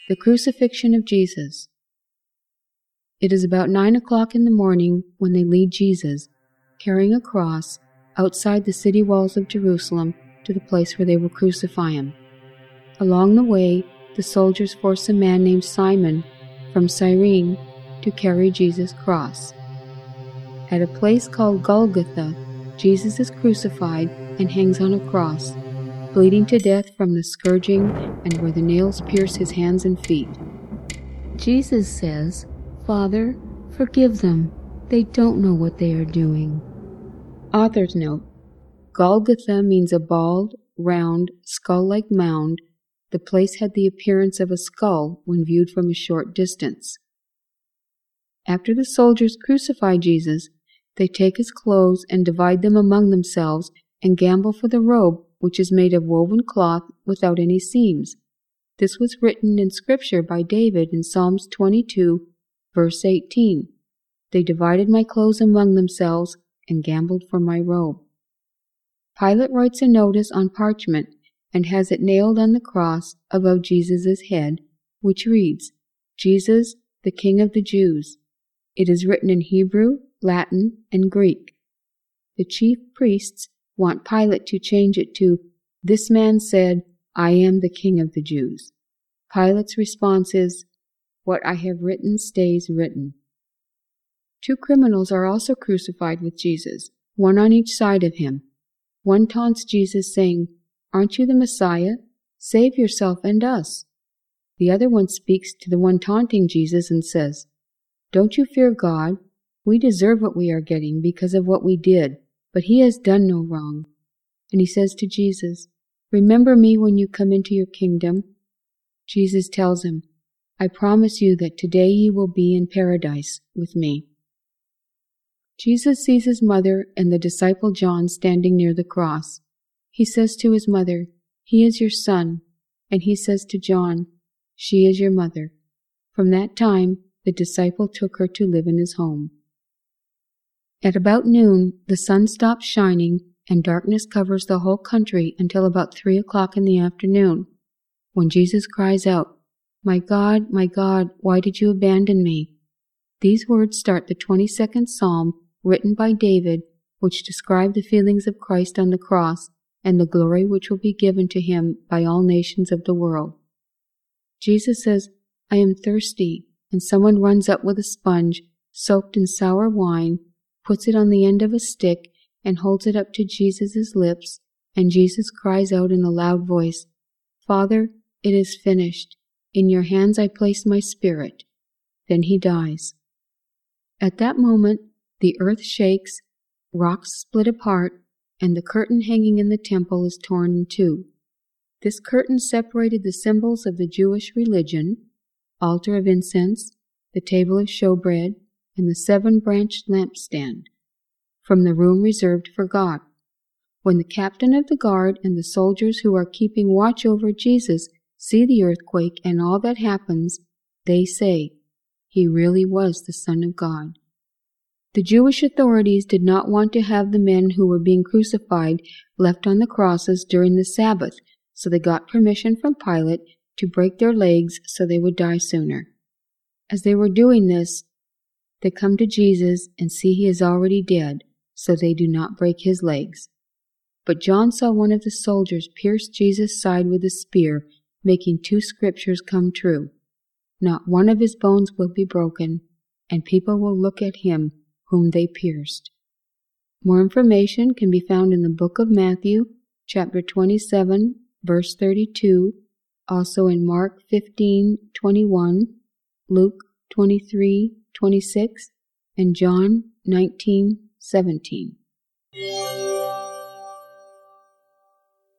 The Crucifixion of Jesus. It is about 9 o'clock in the morning when they lead Jesus, carrying a cross, outside the city walls of Jerusalem to the place where they will crucify him. Along the way, the soldiers force a man named Simon from Cyrene to carry Jesus' cross. At a place called Golgotha, Jesus is crucified and hangs on a cross, bleeding to death from the scourging and where the nails pierce his hands and feet. Jesus says, "Father, forgive them. They don't know what they are doing." Author's note: Golgotha means a bald, round, skull-like mound. The place had the appearance of a skull when viewed from a short distance. After the soldiers crucify Jesus, they take his clothes and divide them among themselves and gamble for the robe, which is made of woven cloth without any seams. This was written in Scripture by David in Psalms 22, verse 18. They divided my clothes among themselves and gambled for my robe. Pilate writes a notice on parchment and has it nailed on the cross above Jesus' head, which reads, "Jesus, the King of the Jews." It is written in Hebrew, Latin, and Greek. The chief priests want Pilate to change it to, "This man said, I am the King of the Jews." Pilate's response is, "What I have written stays written." 2 criminals are also crucified with Jesus, one on each side of him. One taunts Jesus, saying, "Aren't you the Messiah? Save yourself and us." The other one speaks to the one taunting Jesus and says, "Don't you fear God? We deserve what we are getting because of what we did, but he has done no wrong." And he says to Jesus, "Remember me when you come into your kingdom." Jesus tells him, "I promise you that today you will be in paradise with me." Jesus sees his mother and the disciple John standing near the cross. He says to his mother, "He is your son," and he says to John, "She is your mother." From that time, the disciple took her to live in his home. At about noon, the sun stops shining and darkness covers the whole country until about 3 o'clock in the afternoon, when Jesus cries out, my God, why did you abandon me?" These words start the 22nd Psalm written by David, which describe the feelings of Christ on the cross and the glory which will be given to him by all nations of the world. Jesus says, "I am thirsty," and someone runs up with a sponge soaked in sour wine, puts it on the end of a stick, and holds it up to Jesus' lips, and Jesus cries out in a loud voice, "Father, it is finished. In your hands I place my spirit." Then he dies. At that moment, the earth shakes, rocks split apart, and the curtain hanging in the temple is torn in two. This curtain separated the symbols of the Jewish religion, altar of incense, the table of showbread, and the 7-branched lampstand, from the room reserved for God. When the captain of the guard and the soldiers who are keeping watch over Jesus see the earthquake and all that happens, they say, "He really was the Son of God." The Jewish authorities did not want to have the men who were being crucified left on the crosses during the Sabbath, so they got permission from Pilate to break their legs so they would die sooner. As they were doing this, they come to Jesus and see he is already dead, so they do not break his legs. But John saw one of the soldiers pierce Jesus' side with a spear, making 2 scriptures come true. Not one of his bones will be broken, and people will look at him whom they pierced. More information can be found in the book of Matthew, chapter 27, verse 32, also in Mark 15:21, Luke 23:26, and John 19:17.